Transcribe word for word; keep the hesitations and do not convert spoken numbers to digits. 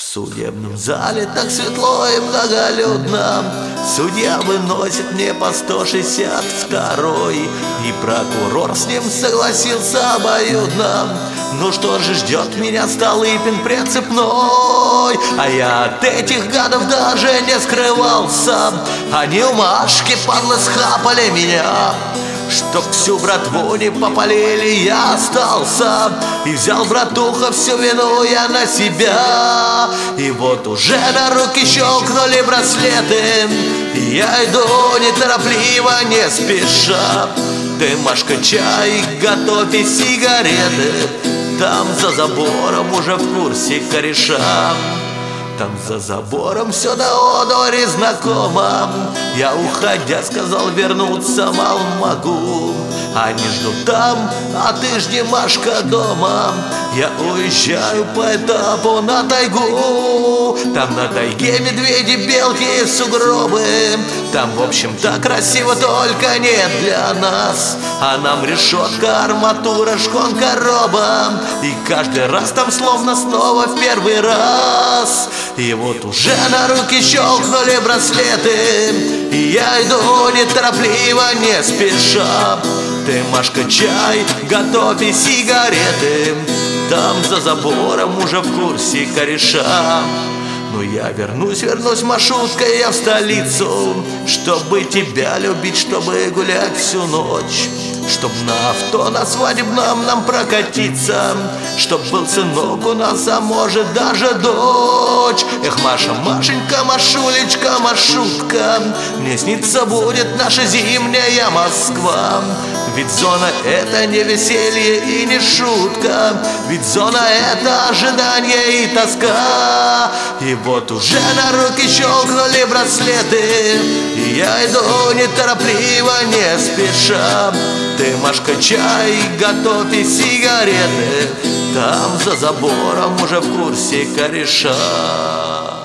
судебном зале так светло и многолюдно. Судья выносит мне по сто шестьдесят второй, и прокурор с ним согласился обоюдно. Ну что же ждет меня Столыпин прицепной? А я от этих гадов даже не скрывался. Они у Машки, падлы, схапали меня. Чтоб всю братву не попалили, я остался. И взял, братуха, всю вину я на себя. И вот уже на руки щелкнули браслеты, и я иду неторопливо, не спеша. Ты, Машка, чай, готовь и сигареты. Там за забором уже в курсе кореша. Там за забором все до одури знакомо. Я, уходя, сказал, вернуться мало могу. Они ждут там, а ты жди, Машка, дома. Я уезжаю по этапу на тайгу. Там на тайге медведи, белки и сугробы. Там, в общем, так красиво, только не для нас. А нам решетка, арматура, шконка, роба. И каждый раз там словно снова в первый раз. И вот уже на руки щелкнули браслеты, и я иду неторопливо, не спеша. Ты, Машка, чай, готовь и сигареты. Там за забором уже в курсе кореша. Но я вернусь, вернусь маршруткой я в столицу, чтобы тебя любить, чтобы гулять всю ночь. Чтоб на авто на свадебном нам прокатиться, чтоб был сынок у нас, а может даже дочь. Эх, Маша, Машенька, Машулечка, маршрутка, мне снится будет наша зимняя Москва. Ведь зона — это не веселье и не шутка, ведь зона — это ожидание и тоска. И вот уже на руки щелкнули браслеты, и я иду неторопливо, не спеша. Ты, Машка, чай, готовь и сигареты. Там за забором уже в курсе кореша.